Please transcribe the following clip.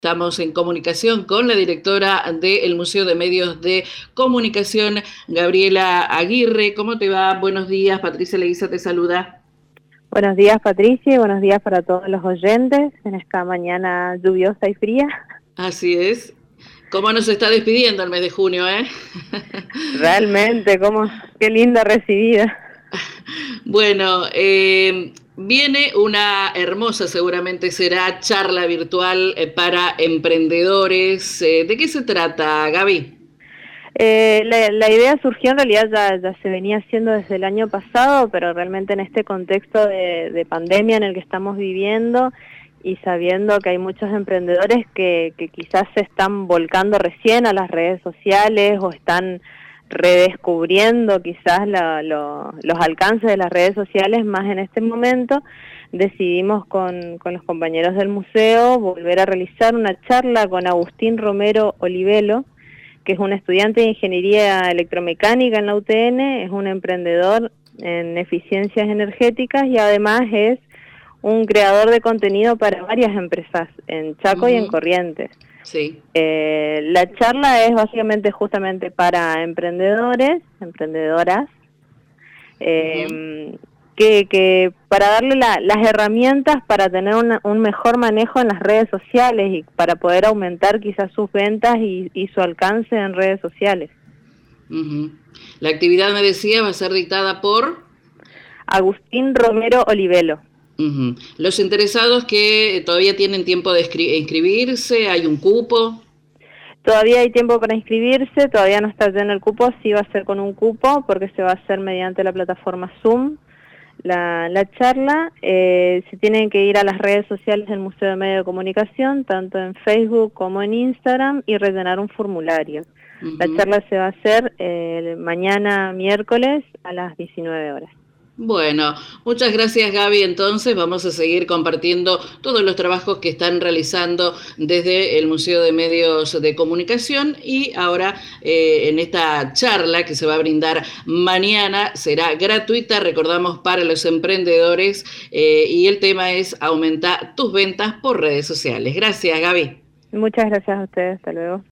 Estamos en comunicación con la directora del Museo de Medios de Comunicación, Gabriela Aguirre. ¿Cómo te va? Buenos días, Patricia Leguiza te saluda. Buenos días, Patricia, y buenos días para todos los oyentes en esta mañana lluviosa y fría. Así es. ¿Cómo nos está despidiendo el mes de junio, eh? Realmente, qué linda recibida. Bueno, viene una hermosa, seguramente será, charla virtual para emprendedores. ¿De qué se trata, Gaby? La idea surgió en realidad ya se venía haciendo desde el año pasado, pero realmente en este contexto de pandemia en el que estamos viviendo y sabiendo que hay muchos emprendedores que quizás se están volcando recién a las redes sociales o están redescubriendo quizás los alcances de las redes sociales más en este momento, decidimos con los compañeros del museo volver a realizar una charla con Agustín Romero Olivelo, que es un estudiante de Ingeniería Electromecánica en la UTN, es un emprendedor en eficiencias energéticas y además es un creador de contenido para varias empresas en Chaco y en Corrientes. Sí. La charla es básicamente justamente para emprendedores, emprendedoras, que para darle las herramientas para tener un mejor manejo en las redes sociales y para poder aumentar quizás sus ventas y su alcance en redes sociales. La actividad, me decía, va a ser dictada por Agustín Romero Olivelo. Los interesados que todavía tienen tiempo de inscribirse, hay un cupo. Todavía hay tiempo para inscribirse, todavía no está lleno el cupo, sí va a ser con un cupo porque se va a hacer mediante la plataforma Zoom. La charla, se tienen que ir a las redes sociales del Museo de Medios de Comunicación, tanto en Facebook como en Instagram, y rellenar un formulario. La charla se va a hacer mañana miércoles a las 19 horas. Bueno, muchas gracias, Gaby. Entonces vamos a seguir compartiendo todos los trabajos que están realizando desde el Museo de Medios de Comunicación, y ahora en esta charla que se va a brindar mañana será gratuita, recordamos, para los emprendedores, y el tema es aumentar tus ventas por redes sociales. Gracias, Gaby. Muchas gracias a ustedes, hasta luego.